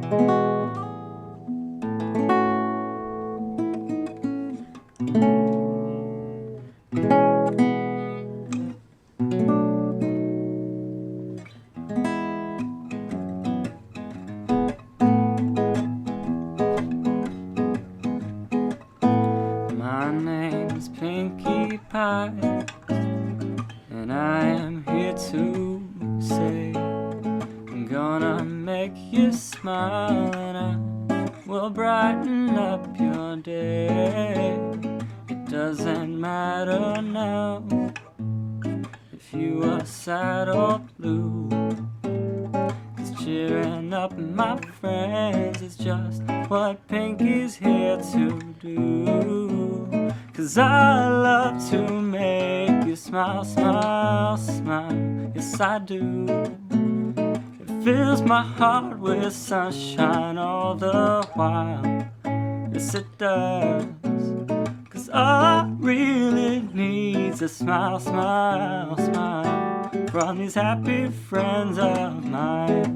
My name's Pinkie Pie, and I am here to say I'm gonna make you smile, and I will brighten up your day. It doesn't matter now if you are sad or blue, 'cause cheering up my friends is just what Pinkie's here to do. 'Cause I love to make you smile, smile, smile. Yes, I do. It fills my heart with sunshine all the while. Yes, it does. 'Cause all I really need is a smile, smile, smile from these happy friends of mine.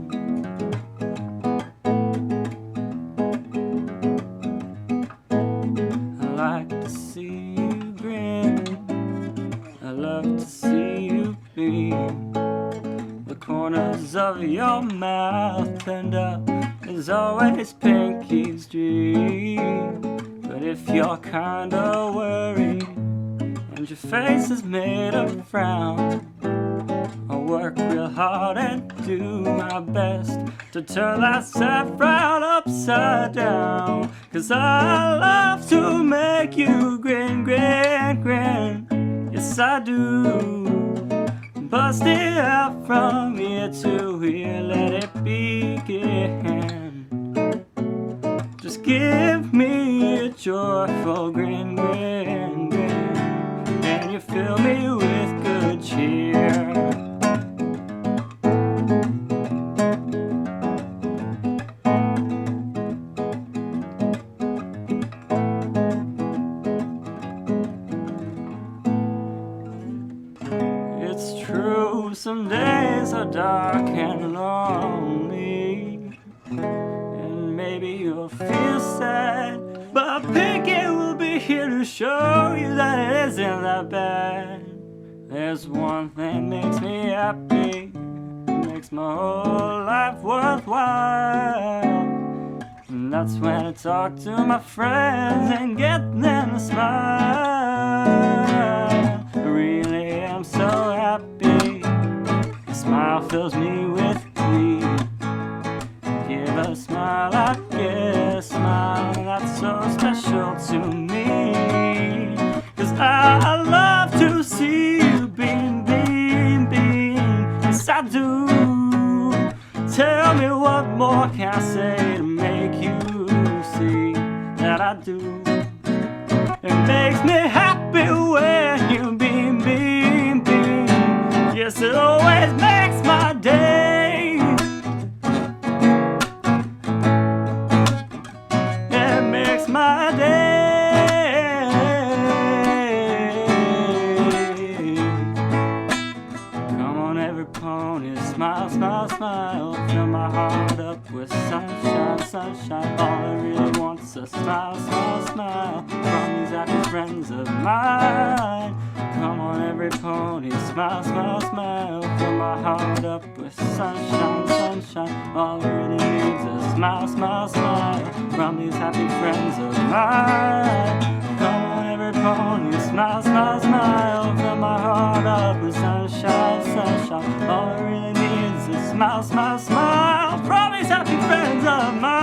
I like to see you grin, I love to see you beam. The corners of your mouth and up is always Pinkie's dream. But if you're kinda worried and your face is made of frown, I'll work real hard and do my best to turn that sad frown upside down. 'Cause I love to make you grin, grin, grin. Yes, I do. Bust it out from ear to ear, let it begin. Just give me a joyful grin, grin, grin, and you fill me with good cheer. It's true, some days are dark and lonely, and maybe you'll feel sad, but Pinkie will be here to show you that it isn't that bad. There's one thing makes me happy, makes my whole life worthwhile, and that's when I talk to my friends and get them to smile. I really am so happy, a smile fills me with glee. Give a smile, I get a smile, that's so special to me. 'Cause I love to see you beam, beam, beam. Yes, I do. Tell me what more can I say to make you see that I do. It makes me happy when you beam, beam, beam. Yes, it always makes my day. It makes my day. Come on, every pony, smile, smile, smile. Fill my heart up with sunshine, sunshine. All I really want's a smile, smile, smile from these happy friends of mine. Come on, every pony, smile, smile, smile. Fill my heart up with sunshine, sunshine. All I really needs is a smile, smile, smile from these happy friends of mine. Come on, every pony, smile, smile, smile. Fill my heart up with sunshine, sunshine. All I really need is a smile, smile, smile from these happy friends of mine.